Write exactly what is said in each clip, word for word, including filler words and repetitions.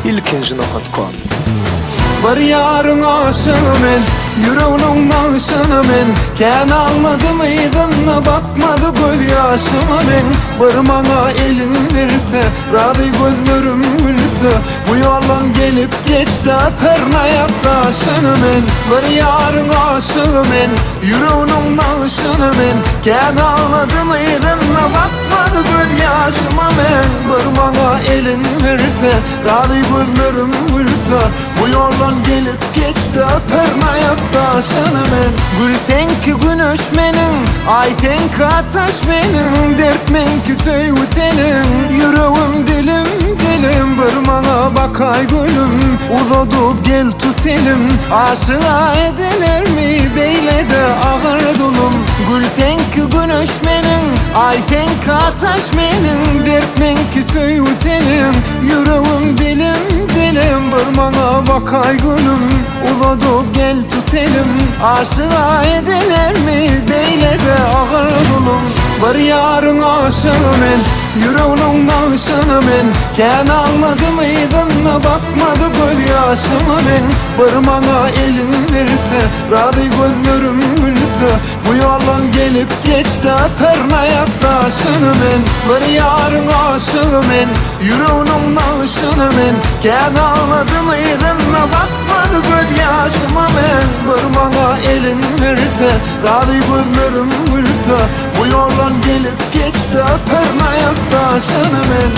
ilkinci nokta com. Var yarın aşığı men, yüreğinin bağışını men. Ken almadı mıydın, bakmadı göz yaşıma men. Var bana elin verse, radı gözlerim gülse. Bu yoldan gelip geçti perna yaklaşını men. Var yarın aşığı men, yüreğinin bağışını men. Ken almadı mıydın, bakmadı göz yaşıma men. Var bana elin verse, radı gözlerim gülse. Bu yoldan gelip geçti perna yaklaşını men. Gül sen ki güneş menin, ay sen ki ateş menin. Dert men ki söğü senin, yüreğim dilim dilim. Bir bana bakay gülüm, uzadıp gel tut elim. Aşığa edilir mi beyle de ağır dulum. Gül sen ki güneş menin, ay sen ki ateş menin. Dert men ki söğü senin, yüreğim dilim dilim. Bir bana bakay gülüm, uzadıp gel tut elim. Aşığa edilir mi beyle de ağır dulum. Var yarın aşığı men, yüreğinin bağışını men. Ken anladı mıydın, bakmadı göz yaşıma men. Var bana elin verse, radı gözlerim gülse. Bu yoldan gelip geçti perna yaklaşını men. Var yarın aşığı men, yüreğinin bağışını men. Ken anladı mıydın, bakmadı göz yaşıma men. Var bana elin verse, radı gözlerim gülse. Bu yoldan gelip geçti perna yaklaşını men.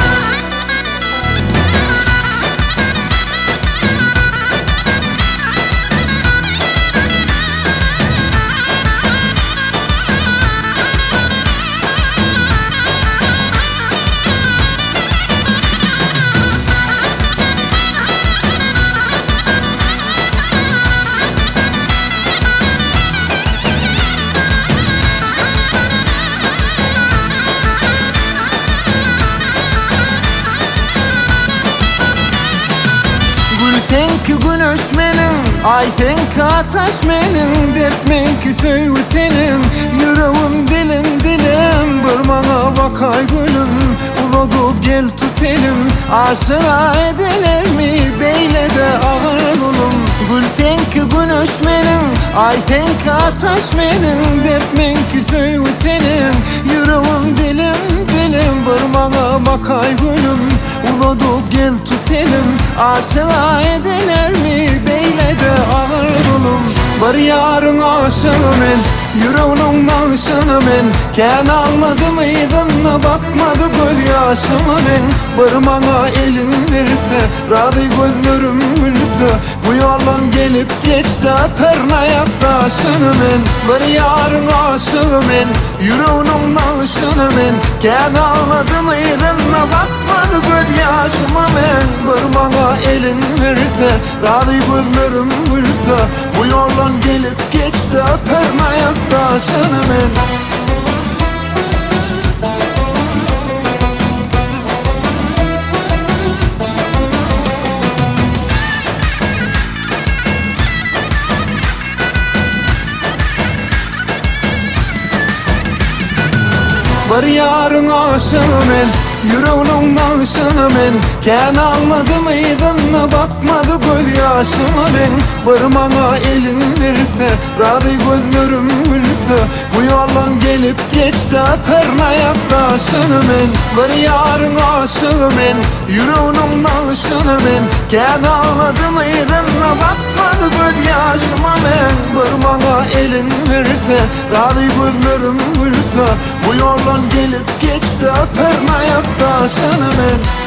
Sen ki güneş menin, ay sen ki ateş menin. Dert men ki söğü senin, yüreğim dilim dilim. Bir bana bakay gülüm, uzadıp gel tut elim. Aşığa edilir mi beyle de ağır dulum. Gül sen ki güneş menin, ay sen ki ateş menin. Dert men ki söğü senin, yüreğim dilim dilim. Bir bana bakay gülüm, uzadıp gel tut elim. Aşığa edilir mi beyle de ağır dulum. Var yarın aşığı men, yüreğinin bağışını men. Ken anladı mıydın, bakmadı göz yaşıma men. Var bana elin verse, radı gözlerim gülse. Bu yoldan gelip geçti perna yaklaşını men. Var yarın aşığı men, yüreğinin bağışını men. Ken anladı mıydın, bakmadı göz yaşıma men. Var bana elin verse, radı gözlerim gülse. Bu yoldan gelip geçti perna yaklaşını men. Var yarın aşığı men, yüreğinin bağışını men. Ken anladı mıydın, bakmadı göz yaşıma men. Var bana elin verse, radı gözlerim gülse. Bu yoldan gelip geçti perna yaklaşını men. Var yarın aşığı men, yüreğinin bağışını men. Ken anladı mıydın, bakmadı göz yaşıma men. Var bana elin verse, radı gözlerim gülse. Bu yoldan gelip geçti perna yaklaşını men.